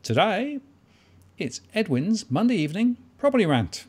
Today, it's Edwin's Monday evening property rant.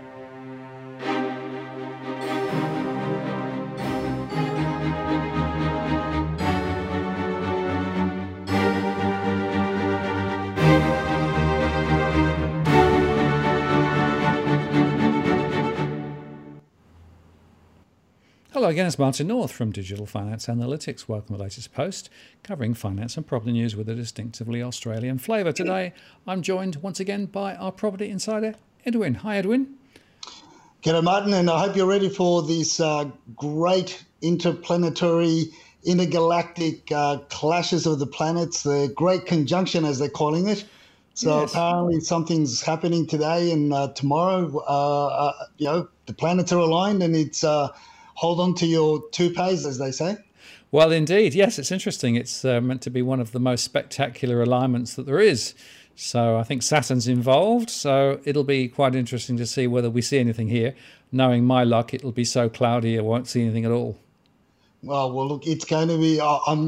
Hello again, it's Martin North from Digital Finance Analytics. Welcome to the latest post covering finance and property news with a distinctively Australian flavour. Today, I'm joined once again by our property insider, Edwin. Hi, Edwin. G'day, Martin, and I hope you're ready for these great interplanetary, intergalactic clashes of the planets, the Great Conjunction, as they're calling it. So yes. Apparently something's happening today and tomorrow. The planets are aligned, and it's hold on to your toupees, as they say. Well, indeed. Yes, it's interesting. It's meant to be one of the most spectacular alignments that there is. So I think Saturn's involved. So it'll be quite interesting to see whether we see anything here. Knowing my luck, it'll be so cloudy I won't see anything at all. Well, look, it's going to be.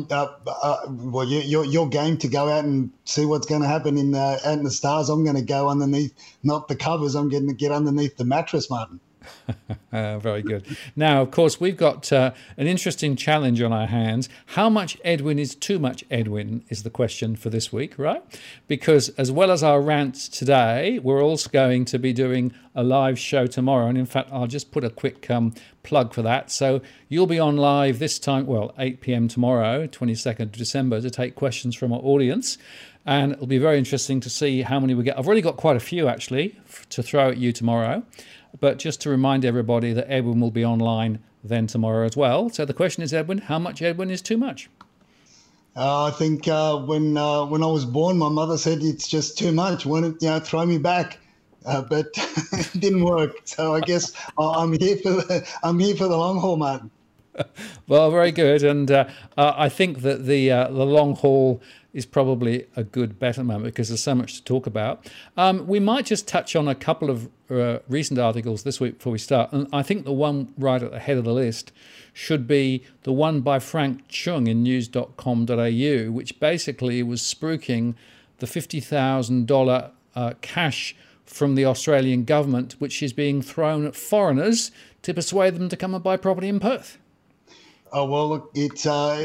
You're game to go out and see what's going to happen out in the stars. I'm going to go underneath, not the covers. I'm going to get underneath the mattress, Martin. Very good. Now, of course, we've got an interesting challenge on our hands. How much Edwin is too much Edwin is the question for this week, right? Because as well as our rants today, we're also going to be doing a live show tomorrow. And in fact, I'll just put a quick plug for that. So you'll be on live this time, 8 p.m. tomorrow, 22nd of December, to take questions from our audience. And it'll be very interesting to see how many we get. I've already got quite a few, actually, to throw at you tomorrow. But just to remind everybody that Edwin will be online then tomorrow as well. So the question is, Edwin, how much Edwin is too much? I think when I was born, my mother said it's just too much. Throw me back, but it didn't work. So I guess I'm here for the long haul, Martin. Well, very good, and I think that the long haul is probably a good bet at the moment because there's so much to talk about. We might just touch on a couple of recent articles this week before we start, and I think the one right at the head of the list should be the one by Frank Chung in news.com.au, which basically was spruiking the $50,000 cash from the Australian government, which is being thrown at foreigners to persuade them to come and buy property in Perth. Oh, well, look, it's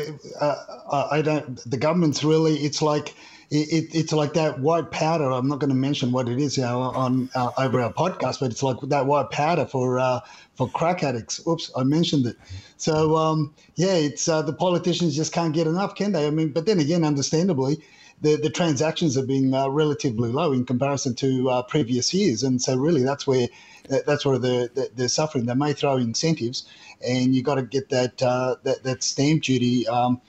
the government's really, it's like that white powder. I'm not going to mention what it is, on over our podcast, but it's like that white powder for crack addicts. Oops, I mentioned it. So it's the politicians just can't get enough, can they? I mean, but then again, understandably, the transactions are being relatively low in comparison to previous years, and so really that's where they're suffering. They may throw incentives, and you got to get that stamp duty, and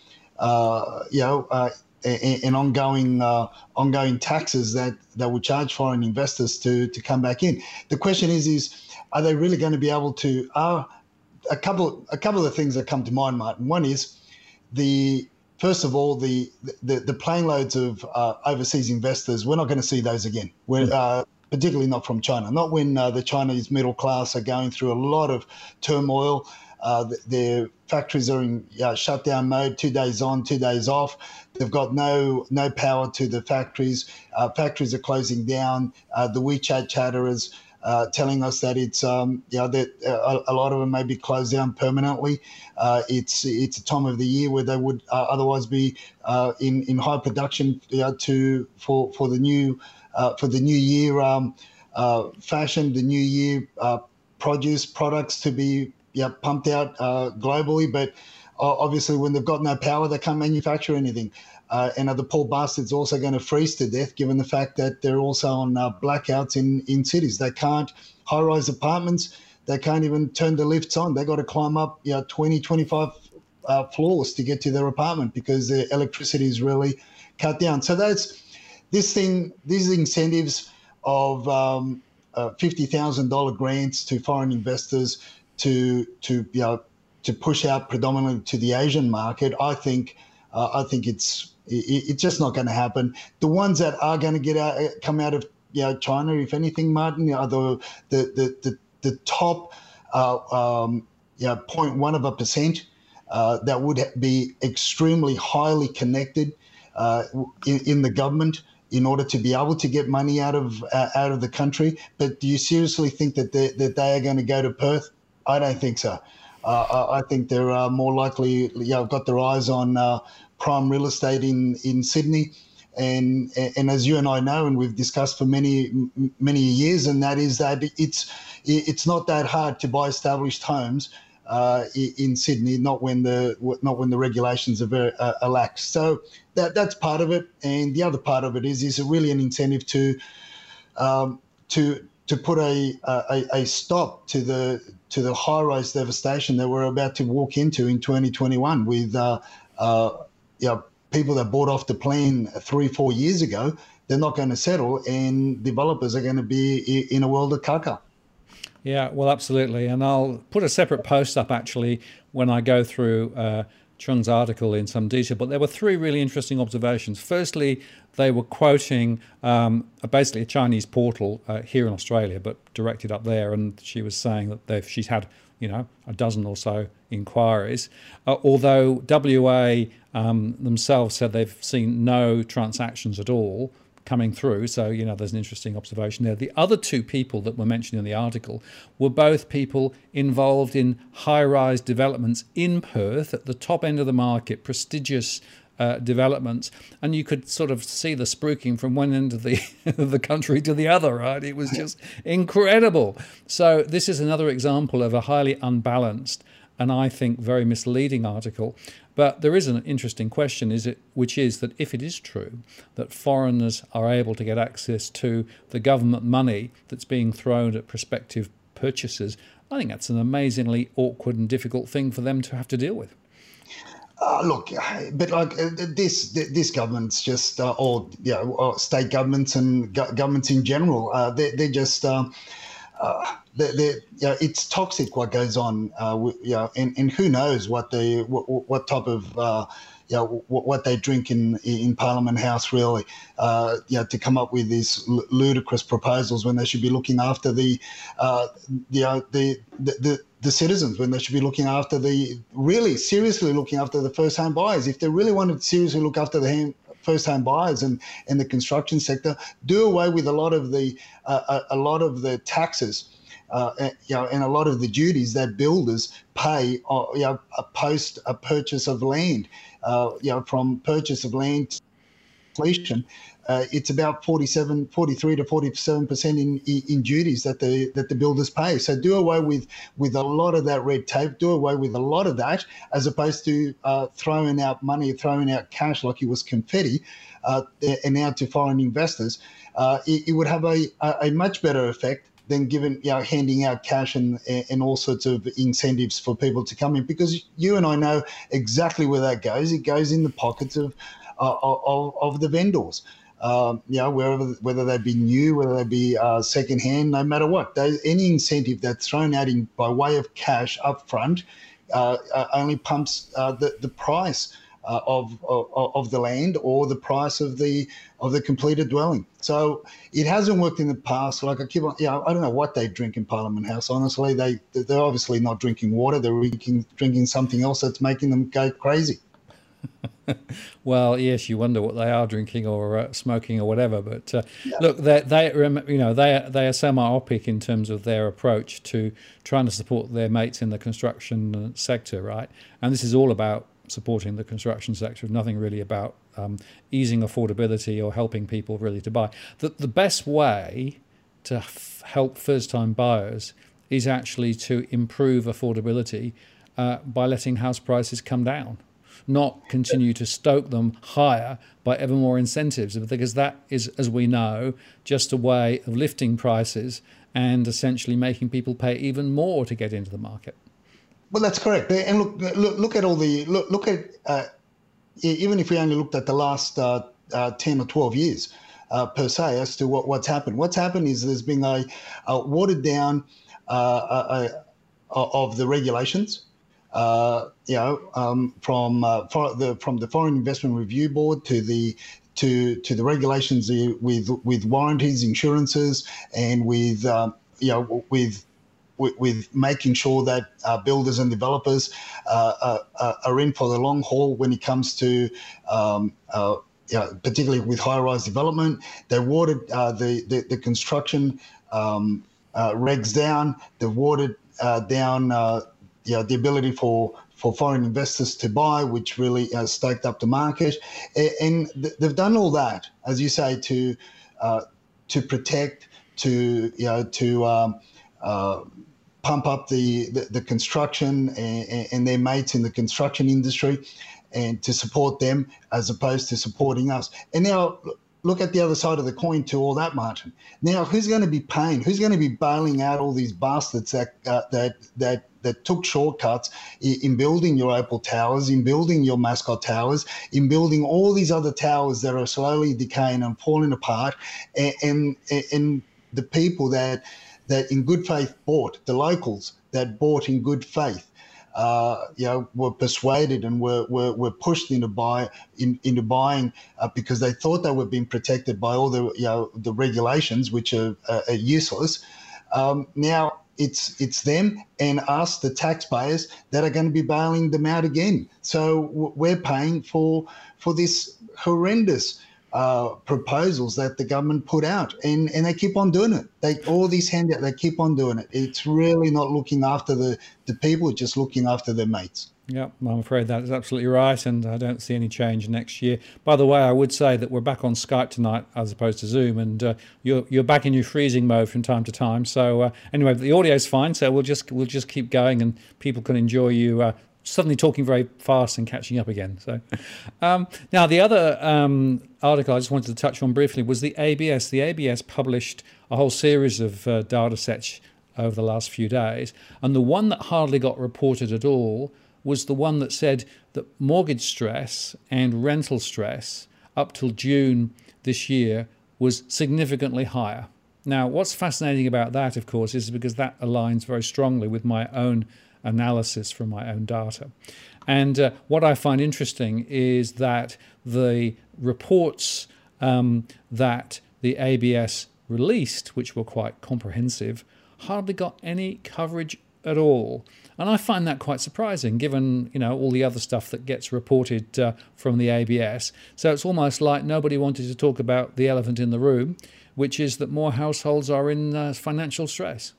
ongoing taxes that would charge foreign investors to come back in. The question is are they really going to be able to? A couple of things that come to mind, Martin. One is first of all, the plane loads of overseas investors. We're not going to see those again. Particularly not from China. Not when the Chinese middle class are going through a lot of turmoil. Their factories are in shutdown mode, 2 days on, 2 days off. They've got no power to the factories. Factories are closing down. The WeChat chatterers telling us that it's that a lot of them may be closed down permanently. It's a time of the year where they would otherwise be in high production for the new year fashion, the new year produce products to be pumped out globally. But obviously, when they've got no power, they can't manufacture anything. And are the poor bastards also going to freeze to death, given the fact that they're also on blackouts in cities? They can't, high-rise apartments, they can't even turn the lifts on. They got to climb up 20, 25 floors to get to their apartment because their electricity is really cut down. So these incentives of $50,000 grants to foreign investors to push out predominantly to the Asian market, I think it's just not going to happen. The ones that are going to come out of China, if anything, Martin, are the top 0.1% that would be extremely highly connected in the government, in order to be able to get money out of the country. But do you seriously think that they are going to go to Perth? I don't think so. I think they're more likely, got their eyes on prime real estate in Sydney. And as you and I know, and we've discussed for many years, and that is that it's not that hard to buy established homes in Sydney, not when the regulations are very lax. So that's part of it, and the other part of it is it really an incentive to put a stop to the high-rise devastation that we're about to walk into in 2021 with people that bought off the plan 3-4 years ago. They're not going to settle, and developers are going to be in a world of caca. Yeah, well, absolutely. And I'll put a separate post up actually when I go through Chung's article in some detail. But there were 3 really interesting observations. Firstly, they were quoting basically a Chinese portal here in Australia, but directed up there. And she was saying that she's had, a dozen or so inquiries. Although WA themselves said they've seen no transactions at all coming through. So, there's an interesting observation there. The other 2 people that were mentioned in the article were both people involved in high-rise developments in Perth at the top end of the market, prestigious developments. And you could sort of see the spruiking from one end of the country to the other, right? It was just incredible. So this is another example of a highly unbalanced and I think very misleading article. But there is an interesting question, which is that if it is true that foreigners are able to get access to the government money that's being thrown at prospective purchasers, I think that's an amazingly awkward and difficult thing for them to have to deal with. Look, but like this government's just, or state governments and governments in general, they're just. It's toxic what goes on, and who knows what type of what they drink in Parliament House really, to come up with these ludicrous proposals when they should be looking after the citizens, when they should be looking after seriously looking after the first home buyers. If they really wanted to seriously look after the first-home buyers and the construction sector, do away with a lot of the taxes, and a lot of the duties that builders pay, post a purchase of land, from purchase of land to completion. It's about 43 to 47% in duties that the builders pay. So do away with a lot of that red tape. Do away with a lot of that, as opposed to throwing out money, throwing out cash like it was confetti, and now to foreign investors. It would have a much better effect than handing out cash and all sorts of incentives for people to come in, because you and I know exactly where that goes. It goes in the pockets of the vendors. Whether they be new, whether they be secondhand, no matter what, any incentive that's thrown out by way of cash up front only pumps the price of the land or the price of the completed dwelling. So it hasn't worked in the past. Like I don't know what they drink in Parliament House. Honestly, they're obviously not drinking water. They're drinking something else that's making them go crazy. Well, yes, you wonder what they are drinking or smoking or whatever. But look, they are so myopic in terms of their approach to trying to support their mates in the construction sector, right? And this is all about supporting the construction sector, nothing really about easing affordability or helping people really to buy. The best way to help first-time buyers is actually to improve affordability by letting house prices come down, not continue to stoke them higher by ever more incentives, because that is, as we know, just a way of lifting prices and essentially making people pay even more to get into the market. Well, that's correct. And look at all the look at even if we only looked at the last 10 or 12 years per se as to what's happened. What's happened is there's been a watered down of the regulations. From the Foreign Investment Review Board to the regulations with warranties, insurances, and with making sure that builders and developers are in for the long haul when it comes to particularly with high-rise development. They watered the construction regs down. They watered down the ability for foreign investors to buy, which really staked up the market. And they've done all that, as you say, to protect, to pump up the construction and their mates in the construction industry, and to support them as opposed to supporting us. And now look at the other side of the coin to all that, Martin. Now, who's going to be paying? Who's going to be bailing out all these bastards that took shortcuts in building your Opal Towers, in building your Mascot Towers, in building all these other towers that are slowly decaying and falling apart, and the people that in good faith bought, the locals that bought in good faith, were persuaded and were pushed into buying because they thought they were being protected by all the regulations, which are useless. Now it's them and us, the taxpayers, that are going to be bailing them out again. So we're paying for this horrendous proposals that the government put out, and they keep on doing it. They keep on doing it. It's really not looking after the people, it's just looking after their mates. Yeah, I'm afraid that is absolutely right, and I don't see any change next year. By the way, I would say that we're back on Skype tonight as opposed to Zoom, and you're back in your freezing mode from time to time. So anyway, the audio's fine, so we'll just keep going, and people can enjoy you suddenly talking very fast and catching up again. So now the other article I just wanted to touch on briefly was the ABS. The ABS published a whole series of data sets over the last few days, and the one that hardly got reported at all was the one that said that mortgage stress and rental stress up till June this year was significantly higher. Now, what's fascinating about that, of course, is because that aligns very strongly with my own analysis from my own data. And what I find interesting is that the reports that the ABS released, which were quite comprehensive, hardly got any coverage at all. And I find that quite surprising, given all the other stuff that gets reported from the ABS. So it's almost like nobody wanted to talk about the elephant in the room, which is that more households are in financial stress.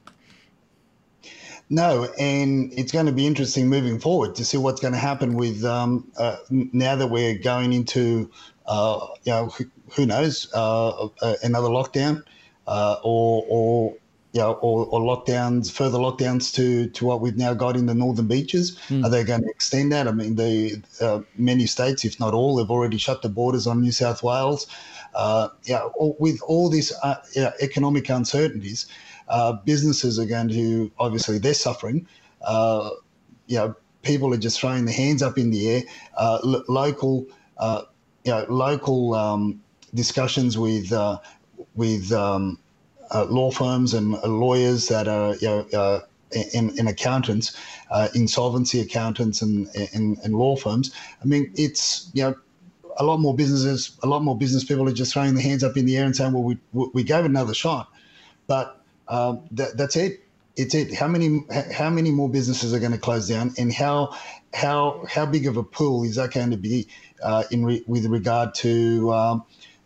No, and it's going to be interesting moving forward to see what's going to happen with now that we're going into, who knows, another lockdown or lockdowns, further lockdowns to what we've now got in the northern beaches. Are they going to extend that? I mean, many states, if not all, have already shut the borders on New South Wales. With all these economic uncertainties, businesses are going to, obviously they're suffering. People are just throwing their hands up in the air. Local discussions with law firms and lawyers that are and accountants, insolvency accountants and law firms. I mean, it's a lot more business people are just throwing their hands up in the air and saying, well, we gave it another shot, but that's it. It's it. How many more businesses are going to close down, and how big of a pool is that going to be with regard to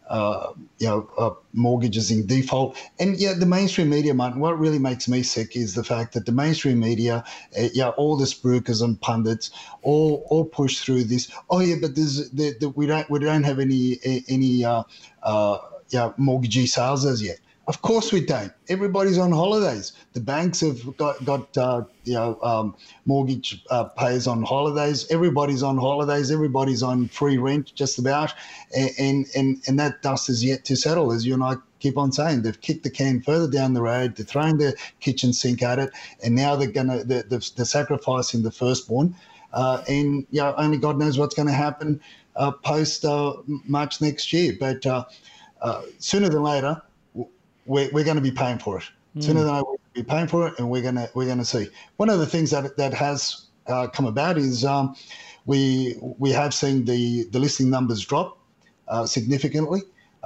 mortgages in default? And the mainstream media, Martin, what really makes me sick is the fact that the mainstream media, all the spruikers and pundits, all push through this. Oh yeah, but we don't have any mortgagee sales as yet. Of course we don't. Everybody's on holidays. The banks have got mortgage payers on holidays. Everybody's on holidays. Everybody's on free rent, just about, and that dust is yet to settle, as you and I keep on saying. They've kicked the can further down the road. They're throwing the kitchen sink at it, and now they're sacrificing the firstborn. And only God knows what's going to happen post March next year. But sooner than later, we're going to be paying for it. Sooner than later, we're going to be paying for it, and we're going to see. One of the things that has come about is we have seen the listing numbers drop significantly.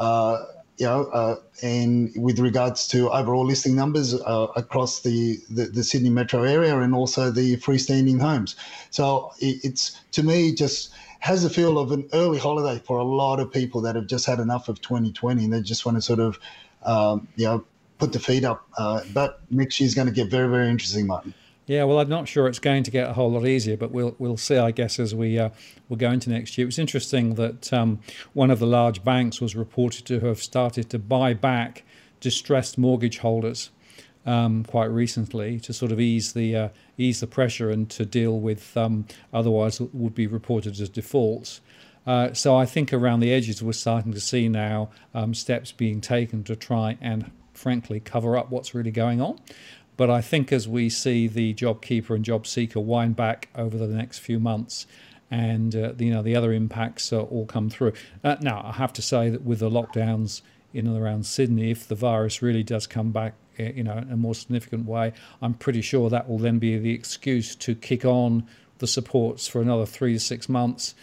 And with regards to overall listing numbers across the Sydney metro area and also the freestanding homes. So it's, to me, just has the feel of an early holiday for a lot of people that have just had enough of 2020 and they just want to sort of, put the feet up. But next year's going to get very, very interesting, Martin. Yeah, well, I'm not sure it's going to get a whole lot easier, but we'll see, I guess, as we'll go into next year. It was interesting that one of the large banks was reported to have started to buy back distressed mortgage holders quite recently to sort of ease the pressure and to deal with otherwise would be reported as defaults. So I think around the edges we're starting to see now steps being taken to try and, frankly, cover up what's really going on. But I think as we see the JobKeeper and JobSeeker wind back over the next few months, and the other impacts all come through. Now I have to say that with the lockdowns in and around Sydney, if the virus really does come back, in a more significant way, I'm pretty sure that will then be the excuse to kick on the supports for another 3 to 6 months.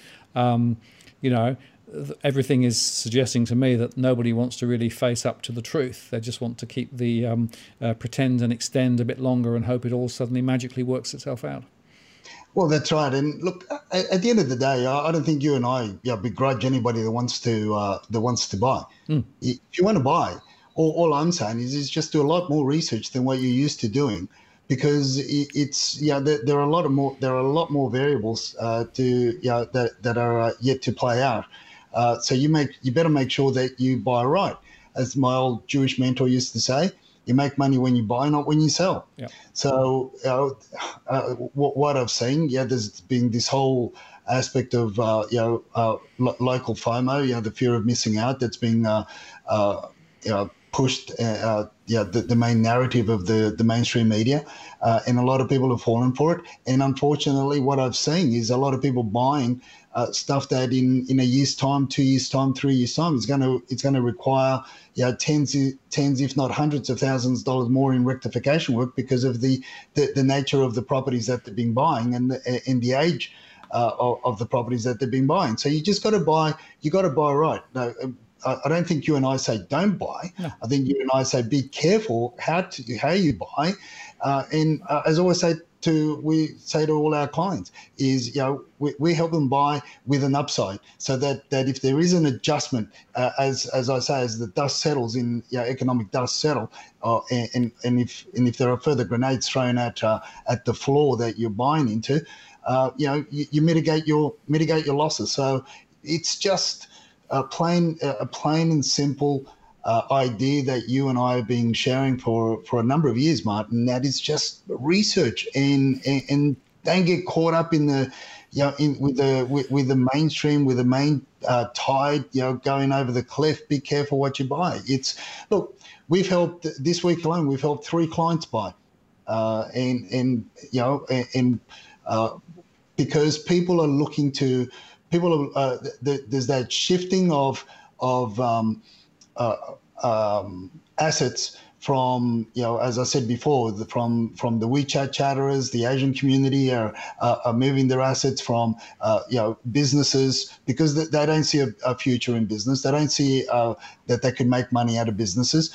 Everything is suggesting to me that nobody wants to really face up to the truth. They just want to keep the pretend and extend a bit longer and hope it all suddenly magically works itself out. Well, that's right. And look, at the end of the day, I don't think you and I begrudge anybody that wants to buy. If you want to buy, all I'm saying is just do a lot more research than what you're used to doing, because there are a lot more variables that are yet to play out. So you better make sure that you buy right. As my old Jewish mentor used to say, you make money when you buy, not when you sell. Yep. So what I've seen, there's been this whole aspect of local FOMO, the fear of missing out, that's being pushed, the main narrative of the mainstream media, and a lot of people have fallen for it. And unfortunately, what I've seen is a lot of people buying stuff that in a year's time, 2 years' time, 3 years' time, it's going to require tens, if not hundreds of thousands of dollars more in rectification work because of the nature of the properties that they've been buying and the age of the properties that they've been buying. So you just got to buy. You got to buy right. Now, I don't think you and I say don't buy. No. I think you and I say be careful how you buy. And as I always say, we say to all our clients is, we help them buy with an upside, so that if there is an adjustment, as I say, as the dust settles in economic dust settle, and if there are further grenades thrown at the floor that you're buying into, you mitigate your losses. So it's just a plain and simple idea that you and I have been sharing for a number of years, Martin. That is just research, and don't get caught up in the with the mainstream, with the main tide going over the cliff. Be careful what you buy. Look, we've helped this week alone. We've helped 3 clients buy, because people are looking to. There's that shifting of assets from, as I said before, from the WeChat chatterers. The Asian community are moving their assets from businesses, because they don't see a future in business. They don't see that they could make money out of businesses.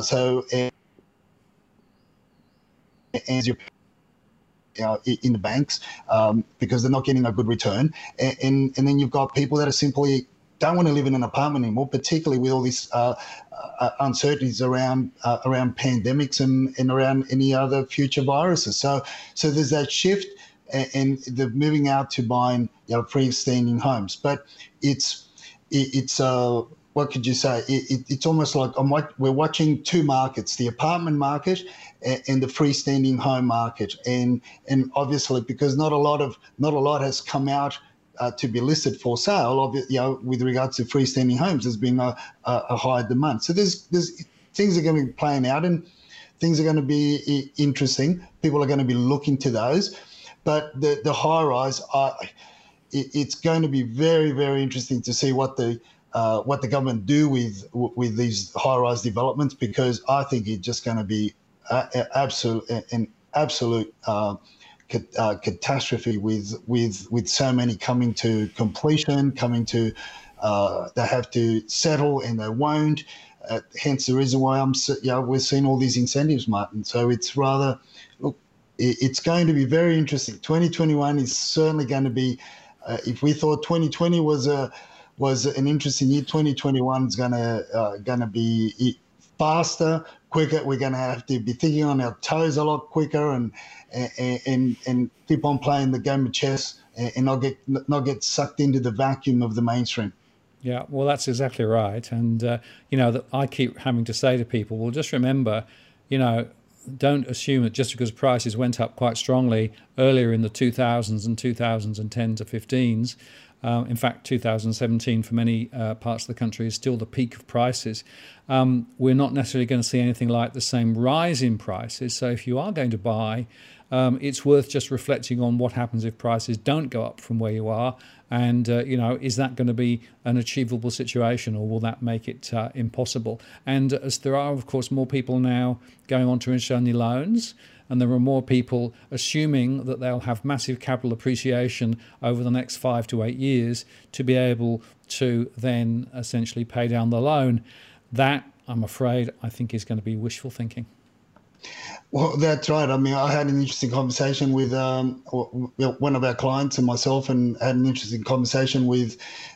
In the banks, because they're not getting a good return, and then you've got people that are simply don't want to live in an apartment anymore, particularly with all these uncertainties around pandemics and around any other future viruses. So there's that shift, and they're moving out to buying freestanding homes. But it's what could you say? It's almost like we're watching 2 markets: the apartment market and the freestanding home market. And obviously, because not a lot has come out to be listed for sale, with regards to freestanding homes, there's been a high demand. So there's things are going to be playing out, and things are going to be interesting. People are going to be looking to those. But the high rise, it's going to be very, very interesting to see what the government do with these high rise developments, because I think it's just going to be an absolute catastrophe with so many coming to completion, they have to settle and they won't. Hence the reason why we're seeing all these incentives, Martin. So it's it's going to be very interesting. 2021 is certainly going to be If we thought 2020 was an interesting year, 2021 is gonna be faster, quicker. We're gonna have to be thinking on our toes a lot quicker and keep on playing the game of chess and not get sucked into the vacuum of the mainstream. Yeah, well, that's exactly right. And, that I keep having to say to people, well, just remember, don't assume that just because prices went up quite strongly earlier in the 2000s and 2010 to 15s, in fact, 2017 for many parts of the country is still the peak of prices. We're not necessarily going to see anything like the same rise in prices. So if you are going to buy, it's worth just reflecting on what happens if prices don't go up from where you are. And, is that going to be an achievable situation, or will that make it impossible? And as there are, of course, more people now going on to interest-only loans, and there are more people assuming that they'll have massive capital appreciation over the next 5 to 8 years to be able to then essentially pay down the loan. That, I'm afraid, I think is going to be wishful thinking. Well, that's right. I mean, I had an interesting conversation with one of our clients and myself, and had an interesting conversation with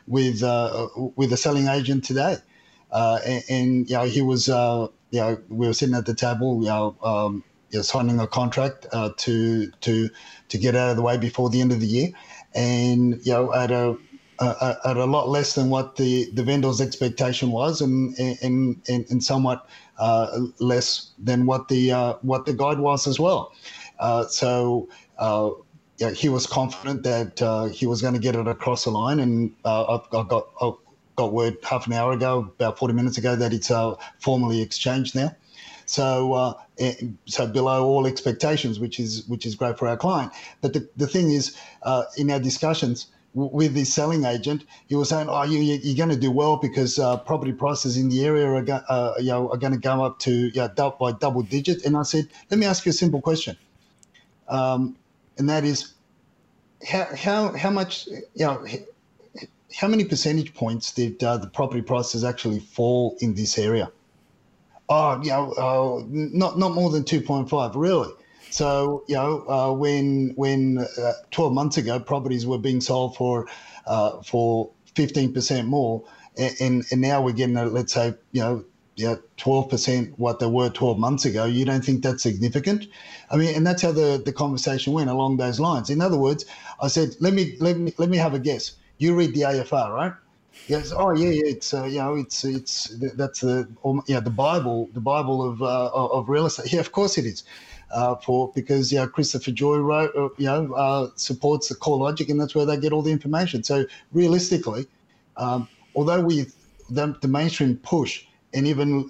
a selling agent today. And he was, we were sitting at the table, signing a contract to get out of the way before the end of the year, and at a lot less than what the vendor's expectation was, and somewhat less than what the guide was as well. So he was confident that he was going to get it across the line, and I got word half an hour ago, about 40 minutes ago, that it's formally exchanged now. So below all expectations, which is great for our client. But the thing is, in our discussions with the selling agent, he was saying, you're going to do well because property prices in the area are going to go up to by double digit. And I said, let me ask you a simple question, and that is, how much, how many percentage points did the property prices actually fall in this area? Not more than 2.5, really. So, when 12 months ago, properties were being sold for 15% more, and now we're getting, let's say, 12% what they were 12 months ago. You don't think that's significant? I mean, and that's how the conversation went along those lines. In other words, I said, let me have a guess. You read the AFR, right? Yes. Oh, yeah. It's that's the Bible of real estate. Yeah, of course it is. Because Christopher Joy wrote, supports the core logic, and that's where they get all the information. So realistically, although the mainstream push, and even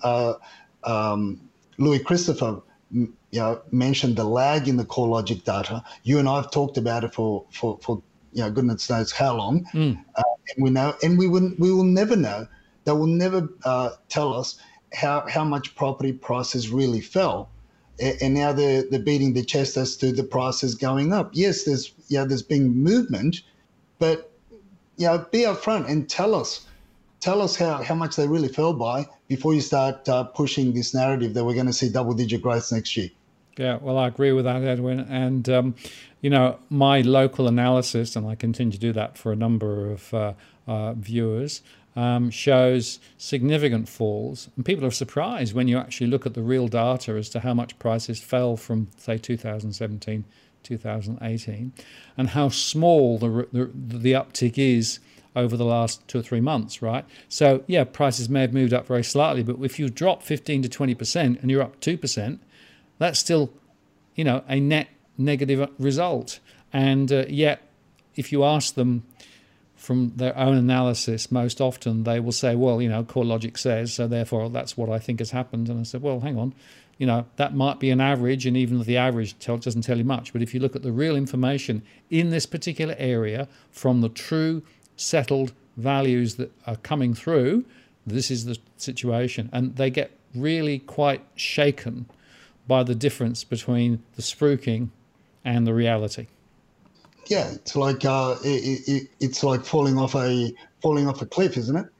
Louis Christopher, mentioned the lag in the core logic data. You and I have talked about it for goodness knows how long. And we know, and we will never know. They will never tell us how much property prices really fell. And now they're beating the chest as to the prices going up. Yes, there's been movement, but be upfront and tell us how much they really fell by before you start pushing this narrative that we're going to see double-digit growth next year. Yeah, well, I agree with that, Edwin. And my local analysis, and I continue to do that for a number of viewers, shows significant falls, and people are surprised when you actually look at the real data as to how much prices fell from, say, 2017, 2018, and how small the uptick is over the last 2 or 3 months, right? So, yeah, prices may have moved up very slightly, but if you drop 15 to 20% and you're up 2%, that's still, a net negative result. And yet, if you ask them from their own analysis, most often they will say, well, core logic says, so therefore that's what I think has happened. And I said, well, hang on, that might be an average, and even if the average doesn't tell you much. But if you look at the real information in this particular area from the true settled values that are coming through, this is the situation. And they get really quite shaken by the difference between the spruiking and the reality. Yeah, it's like it's like falling off a cliff, isn't it?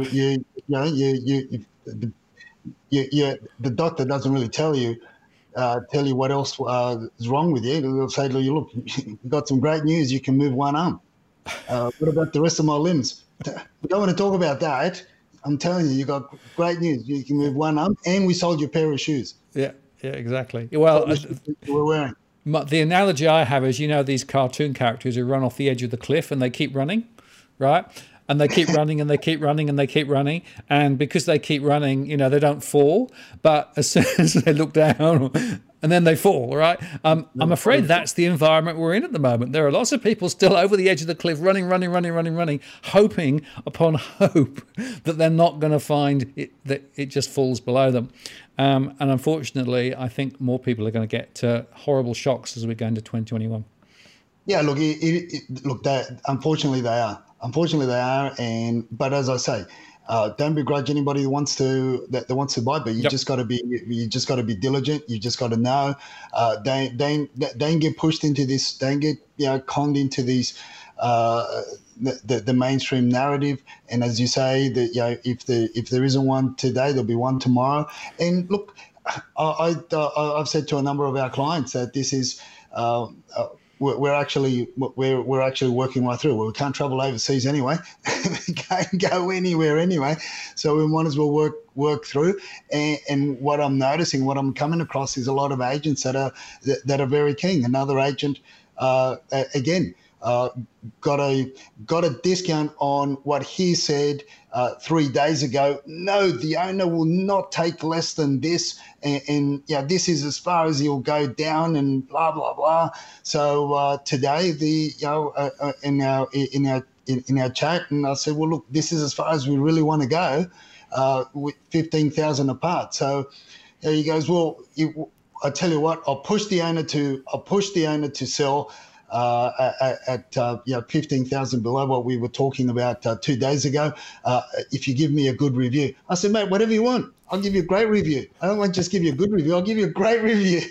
The doctor doesn't really tell you what else is wrong with you. They'll say to you, look, you've got some great news. You can move one arm. What about the rest of my limbs? We don't want to talk about that. I'm telling you, you got great news. You can move one arm, and we sold your pair of shoes. Yeah, yeah, exactly. Well, The shoes that you were wearing. the analogy I have is, these cartoon characters who run off the edge of the cliff and they keep running, right? And they keep running and they keep running and they keep running. And because they keep running, they don't fall. But as soon as they look down, and then they fall, right? I'm afraid that's the environment we're in at the moment. There are lots of people still over the edge of the cliff, running, hoping upon hope that they're not going to find it, that it just falls below them. And unfortunately, I think more people are going to get horrible shocks as we go into 2021. Yeah, look, look. Unfortunately, they are. Unfortunately, they are. But as I say, don't begrudge anybody who wants to buy. But you just got to be diligent. You just got to know. Don't get pushed into this. Don't get conned into these. The mainstream narrative. And as you say, that if there isn't one today, there'll be one tomorrow. And look, I've said to a number of our clients that this is. We're actually working right through. Well, we can't travel overseas anyway. We can't go anywhere anyway, so we might as well work through. And what I'm noticing, what I'm coming across, is a lot of agents that are very keen. Another agent, again, got a discount on what he said 3 days ago. No, the owner will not take less than this, and this is as far as he'll go down, and blah blah blah. So today, in our chat, and I said, well, look, this is as far as we really want to go, with 15,000 apart. So he goes, well, I tell you what, I'll push the owner to sell. At 15,000 below what we were talking about 2 days ago, if you give me a good review. I said, mate, whatever you want. I'll give you a great review. I don't want to just give you a good review. I'll give you a great review.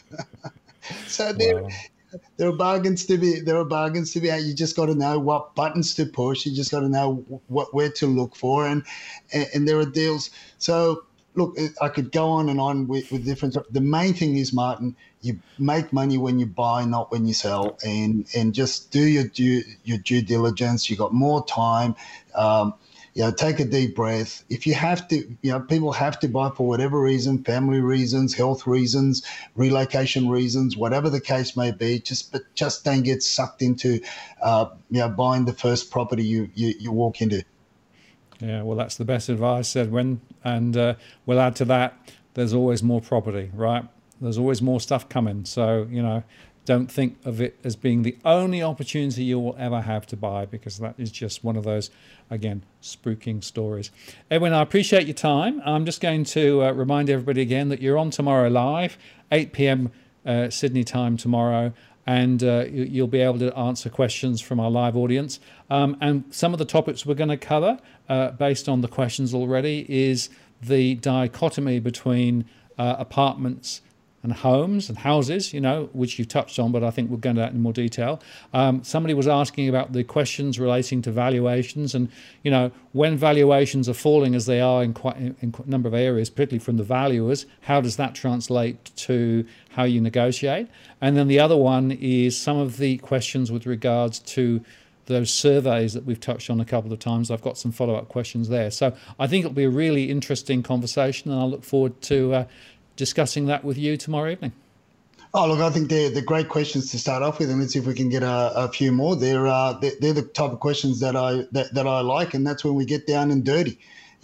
So there are bargains to be. You just got to know what buttons to push. You just got to know where to look for, and there are deals. So look, I could go on and on with different. The main thing is, Martin, you make money when you buy, not when you sell, and just do your due diligence. You got more time. Take a deep breath. If you have to, people have to buy for whatever reason, family reasons, health reasons, relocation reasons, whatever the case may be. Just don't get sucked into, buying the first property you walk into. Yeah, well, that's the best advice, Edwin. And we'll add to that, there's always more property, right? There's always more stuff coming. So, don't think of it as being the only opportunity you will ever have to buy, because that is just one of those, again, spooking stories. Edwin, I appreciate your time. I'm just going to remind everybody again that you're on tomorrow live, 8 p.m. Sydney time tomorrow. And you'll be able to answer questions from our live audience. And some of the topics we're going to cover, based on the questions already, is the dichotomy between apartments and homes and houses, which you've touched on, but I think we'll go into that in more detail. Somebody was asking about the questions relating to valuations, and when valuations are falling as they are in quite a number of areas, particularly from the valuers, how does that translate to how you negotiate? And then the other one is some of the questions with regards to those surveys that we've touched on a couple of times. I've got some follow-up questions there. So I think it'll be a really interesting conversation, and I look forward to discussing that with you tomorrow evening. Oh, look, I think they're great questions to start off with, and let's see if we can get a few more. They're the type of questions that I like, and that's when we get down and dirty.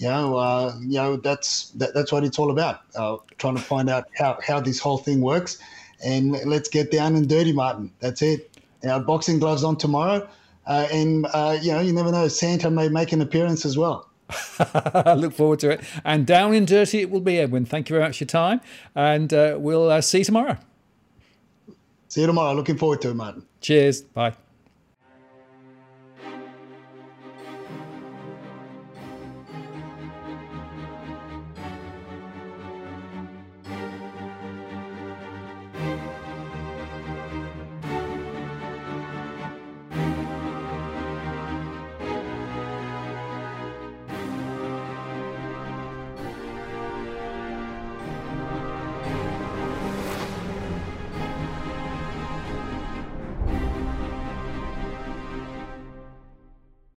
That's what it's all about. Trying to find out how this whole thing works, and let's get down and dirty, Martin. That's it. Boxing gloves on tomorrow, and you never know, Santa may make an appearance as well. I look forward to it. And down and dirty it will be, Edwin. Thank you very much for your time, and we'll see you tomorrow. See you tomorrow. Looking forward to it, Martin. Cheers. Bye.